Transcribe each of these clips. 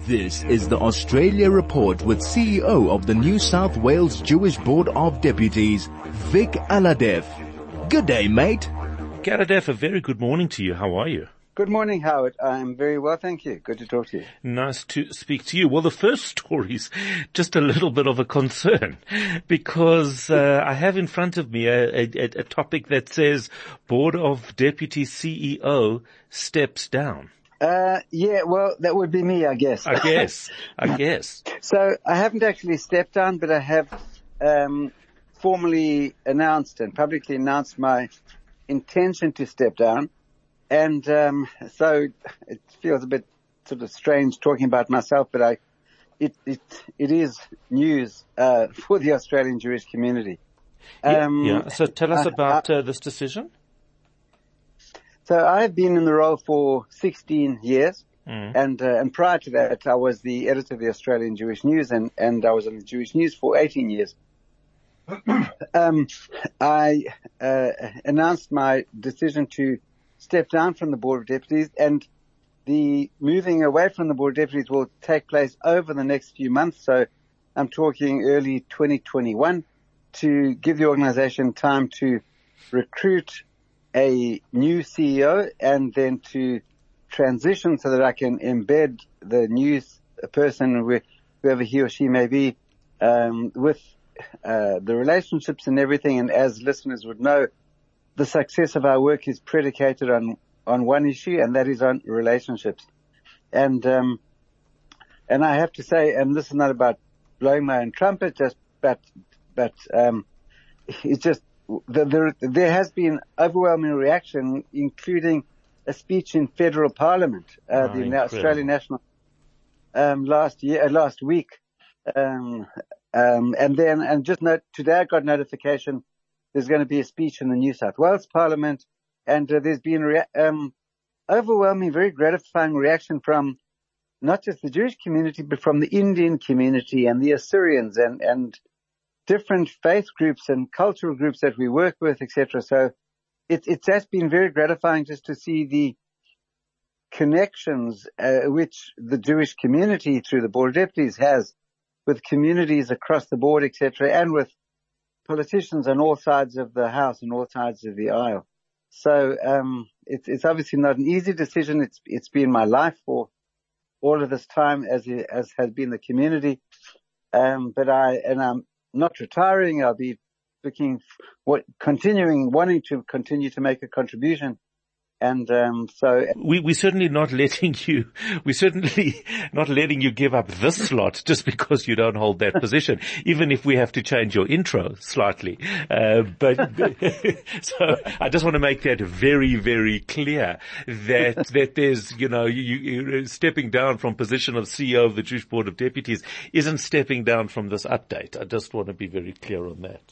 This is the Australia Report with CEO of the New South Wales Jewish Board of Deputies, Vic Alhadeff. Good day, mate. Alhadeff, a very good morning to you. How are you? Good morning, Howard. I'm very well, thank you. Good to talk to you. Nice to speak to you. Well, the first story's just a little bit of a concern because I have in front of me a topic that says Board of Deputy CEO steps down. Yeah, well, that would be me, I guess. I guess. So I haven't actually stepped down, but I have formally announced and publicly announced my intention to step down. And so it feels a bit sort of strange talking about myself, but it is news for the Australian Jewish community. Yeah. So tell us about this decision. So I've been in the role for 16 years, and prior to that, I was the editor of the Australian Jewish News, and I was on the Jewish News for 18 years. I announced my decision to step down from the Board of Deputies, and the moving away from the Board of Deputies will take place over the next few months. So I'm talking early 2021 to give the organization time to recruit a new CEO and then to transition so that I can embed the new person, whoever he or she may be, with the relationships and everything. And as listeners would know, the success of our work is predicated on one issue, and that is on relationships. And I have to say, and this is not about blowing my own trumpet, but it's just, there has been overwhelming reaction, including a speech in federal parliament, the Australian National, last week. And just note, today I got notification there's going to be a speech in the New South Wales Parliament, and there's been overwhelming, very gratifying reaction from not just the Jewish community, but from the Indian community and the Assyrians and different faith groups and cultural groups that we work with, etc. So it's just been very gratifying just to see the connections which the Jewish community through the Board of Deputies has with communities across the board, etc., and with politicians on all sides of the house and all sides of the aisle. So it's obviously not an easy decision. It's been my life for all of this time, as has been the community. But I'm not retiring. I'll be wanting to continue to make a contribution. And so we're certainly not letting you give up this slot just because you don't hold that position, even if we have to change your intro slightly. But so I just want to make that very, very clear that there's, you stepping down from position of CEO of the Jewish Board of Deputies isn't stepping down from this update. I just want to be very clear on that.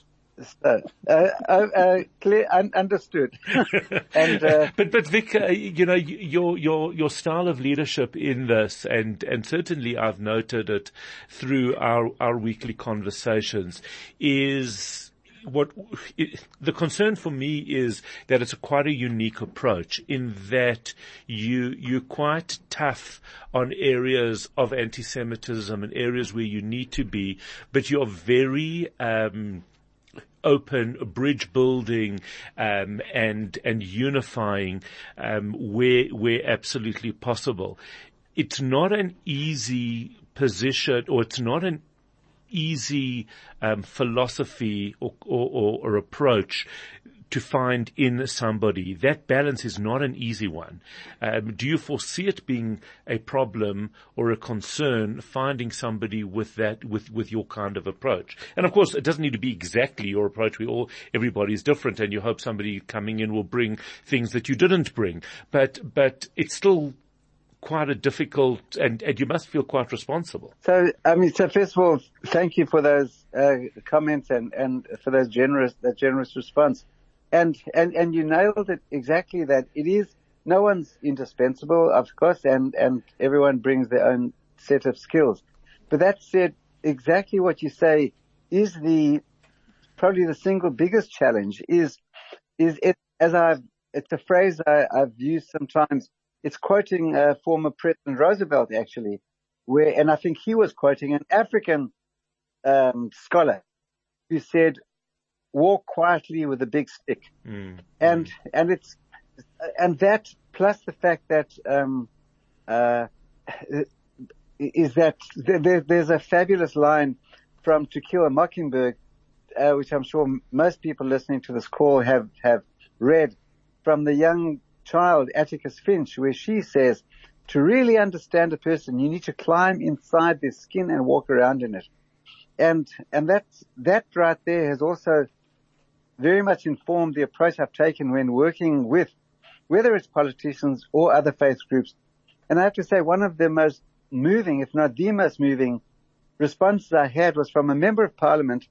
Clear, understood. And but Vic, your style of leadership in this, and certainly I've noted it through our weekly conversations, is the concern for me is that it's quite a unique approach in that you're quite tough on areas of anti-Semitism and areas where you need to be, but you're very open, bridge building, and unifying, where absolutely possible. It's not an easy position, or it's not an easy, philosophy or approach to find in somebody. That balance is not an easy one. Do you foresee it being a problem or a concern finding somebody with your kind of approach? And of course, it doesn't need to be exactly your approach. Everybody's different, and you hope somebody coming in will bring things that you didn't bring. But it's still quite a difficult, and you must feel quite responsible. So first of all, thank you for those comments and for that generous response. And you nailed it exactly, that it is, no one's indispensable, of course, and everyone brings their own set of skills. But that said, exactly what you say is probably the single biggest challenge is it, it's a phrase I've used sometimes. It's quoting former President Roosevelt, actually, and I think he was quoting an African scholar who said, "Walk quietly with a big stick," and that plus the fact that is that there's a fabulous line from To Kill a Mockingbird, which I'm sure most people listening to this call have read, from the young child Atticus Finch, where she says, to really understand a person, you need to climb inside their skin and walk around in it. And that right there has also very much informed the approach I've taken when working with, whether it's politicians or other faith groups. And I have to say, one of the most moving, if not the most moving responses I had was from a member of parliament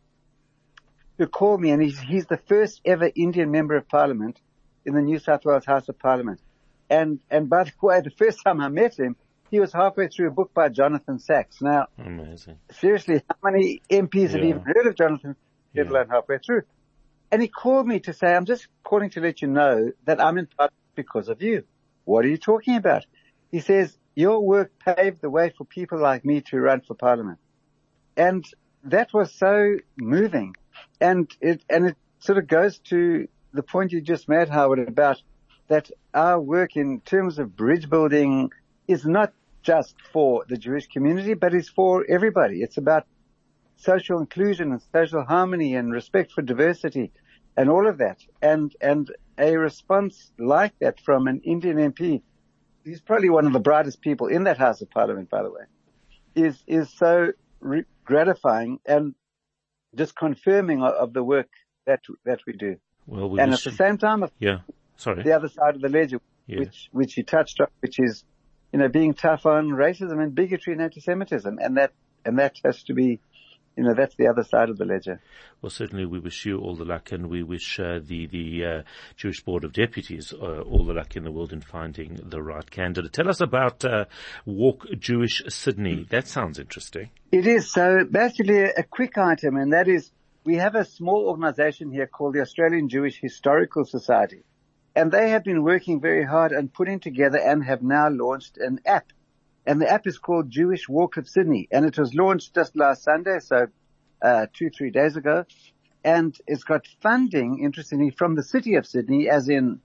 who called me, and he's the first ever Indian member of parliament in the New South Wales House of Parliament. And by the way, the first time I met him, he was halfway through a book by Jonathan Sacks. Now, amazing. Seriously, how many MPs have even heard of Jonathan, let alone halfway through? And he called me to say, I'm just calling to let you know that I'm in parliament because of you. What are you talking about? He says, your work paved the way for people like me to run for parliament. And that was so moving. And it sort of goes to the point you just made, Howard, about that our work in terms of bridge building is not just for the Jewish community, but it's for everybody. It's about social inclusion and social harmony and respect for diversity and all of that. And a response like that from an Indian MP, he's probably one of the brightest people in that House of Parliament, by the way, is so gratifying and just confirming of the work that we do. Well, and at the same time, the other side of the ledger, which you touched on, which is, being tough on racism and bigotry and anti-Semitism, and that has to be, that's the other side of the ledger. Well, certainly we wish you all the luck, and we wish the Jewish Board of Deputies all the luck in the world in finding the right candidate. Tell us about Walk Jewish Sydney. That sounds interesting. It is. So basically a quick item, and that is, we have a small organization here called the Australian Jewish Historical Society, and they have been working very hard and putting together and have now launched an app. And the app is called Jewish Walk of Sydney, and it was launched just last Sunday, so 2-3 days ago. And it's got funding, interestingly, from the City of Sydney, as in,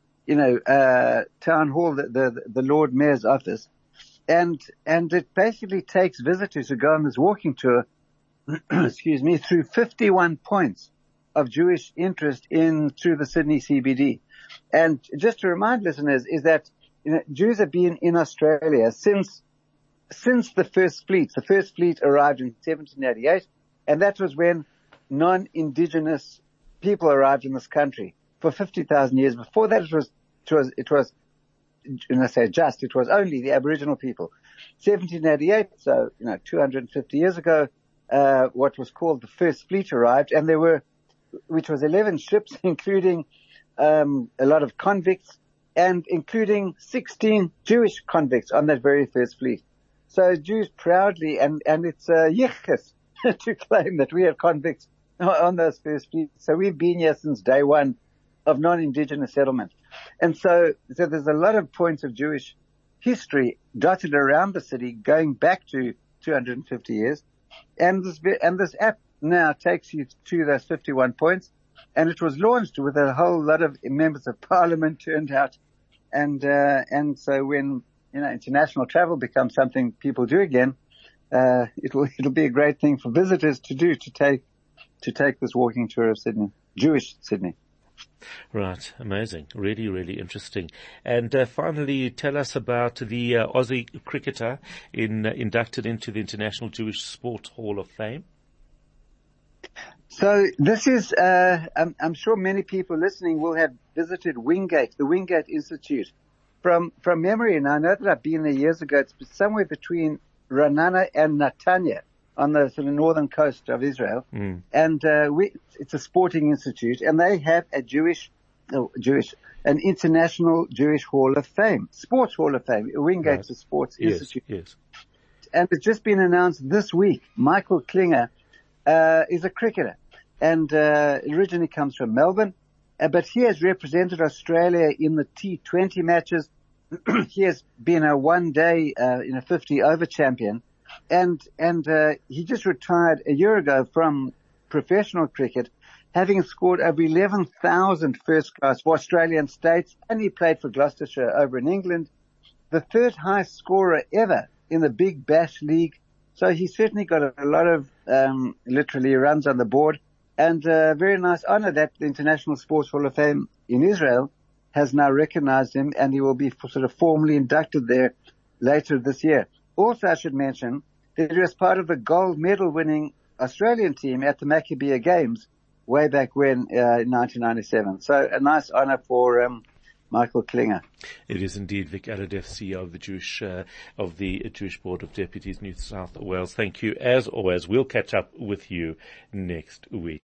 Town Hall, the Lord Mayor's office. And it basically takes visitors who go on this walking tour, excuse me, through 51 points of Jewish interest through the Sydney CBD. And just to remind listeners is that, Jews have been in Australia since the first fleet. The first fleet arrived in 1788, and that was when non-indigenous people arrived in this country. For 50,000 years before that, it was, and I say just, it was only the Aboriginal people. 1788, so, 250 years ago, what was called the first fleet arrived, and which was 11 ships, including, a lot of convicts, and including 16 Jewish convicts on that very first fleet. So Jews proudly, and it's yichus to claim that we have convicts on those first fleets. So we've been here since day one of non-indigenous settlement. And so there's a lot of points of Jewish history dotted around the city going back to 250 years. And this app now takes you to those 51 points. And it was launched with a whole lot of members of parliament turned out. And so when, international travel becomes something people do again, it'll be a great thing for visitors to do, to take this walking tour of Sydney, Jewish Sydney. Right. Amazing. Really, really interesting. And finally, tell us about the Aussie cricketer inducted into the International Jewish Sport Hall of Fame. So this is, I'm sure many people listening will have visited Wingate, the Wingate Institute. From memory, and I know that I've been there years ago, it's somewhere between Ra'anana and Netanya on the sort of northern coast of Israel. And it's a sporting institute, and they have an International Jewish Hall of Fame, Sports Hall of Fame. Wingate's a sports institute. Yes. And it's just been announced this week. Michael Klinger is a cricketer, and originally comes from Melbourne, but he has represented Australia in the T20 matches. He has been a one-day, 50-over champion, and he just retired a year ago from professional cricket, having scored over 11,000 first class for Australian states, and he played for Gloucestershire over in England, the third highest scorer ever in the Big Bash League. So he's certainly got a lot of, literally runs on the board, and very nice honor that the International Sports Hall of Fame in Israel has now recognized him, and he will be sort of formally inducted there later this year. Also, I should mention that he was part of the gold medal winning Australian team at the Maccabea Games way back when, in 1997. So a nice honor for, Michael Klinger. It is indeed. Vic Alhadeff, CEO of the Jewish Board of Deputies, New South Wales. Thank you. As always, we'll catch up with you next week.